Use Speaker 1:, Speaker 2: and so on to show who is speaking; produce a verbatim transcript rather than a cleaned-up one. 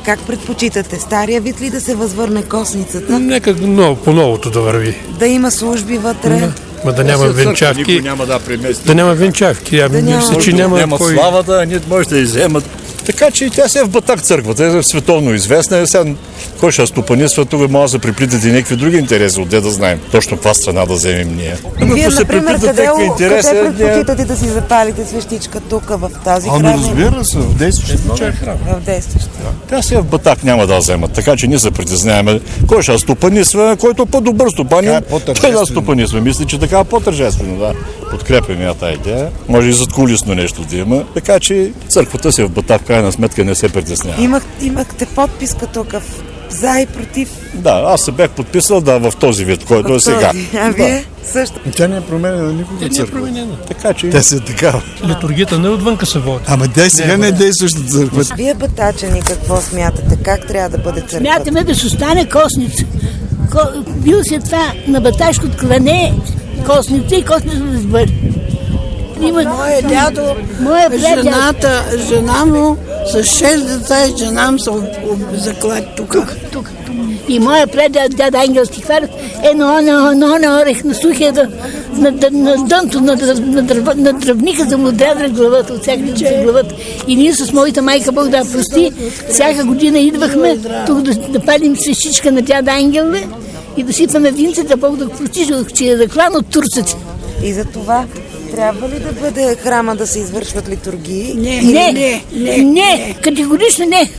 Speaker 1: как предпочитате? Стария вид ли да се възвърне косницата?
Speaker 2: Нека ново, по новото да върви.
Speaker 1: Да има служби вътре?
Speaker 2: Да. Ма да няма венчавки.
Speaker 3: Няма да премести.
Speaker 2: Да няма венчавки. Да мисля, че няма,
Speaker 3: няма
Speaker 2: кой...
Speaker 3: славата, ние може да изземат. Така че и тя се е в Батак църквата, е световно известна. Сега, кой ще стопанисва, тук може да се приплитат и някакви други интереси, отде да знаем точно каква страна да вземем ние.
Speaker 1: Вие, например, къде, къде предпочитате да си запалите свещичка тук, в тази храм?
Speaker 3: Ами разбира се, в действащата храм.
Speaker 1: В действащата.
Speaker 3: Да. Тя се е в Батак няма да вземат, така че ние се притесняваме. Кой ще стопанисва, който е по-добър стопанин, е той да стопанисва. Мисля, че така е по-тържествено, да. Подкрепяме я тази идея. Може и задкулисно нещо да има. Така че църквата си в Батак, в крайна сметка не се притеснява.
Speaker 1: Имах, имахте подписка тук за и против.
Speaker 3: Да, аз се бях подписал да в този вид, който е сега.
Speaker 1: А вие също.
Speaker 4: Тя не е променена никога църква.
Speaker 3: Така че
Speaker 4: Тя си е такава.
Speaker 2: Литургията не отвънка се води.
Speaker 4: Ама тя сега не е действаща църква.
Speaker 1: Вие, батачани, какво смятате? Как трябва да бъде църквата?
Speaker 5: Смятаме да се остане косница. Ко... Бил се това на баташкото клане косница и косница да сбър. Има...
Speaker 6: Моя дядо,
Speaker 5: Моя
Speaker 6: жената, жена му с шест деца и жена му са заклад тук.
Speaker 5: Тук. И моя предед, дяда Ангел Стихваров, е на на орех на сухия да, на, на, на дънто, на, на, на, на дръвника да му дрядра главата от всяка за главата. И ние с моята майка, Бог да прости, всяка година идвахме тук да, да палим свещичка на дяда Ангел и да сипаме винцата, Бог да прости, че е заклан от турците.
Speaker 1: И за това трябва ли да бъде храма да се извършват литургии?
Speaker 6: Не,
Speaker 5: Не,
Speaker 6: не, не,
Speaker 5: не, не, категорично не.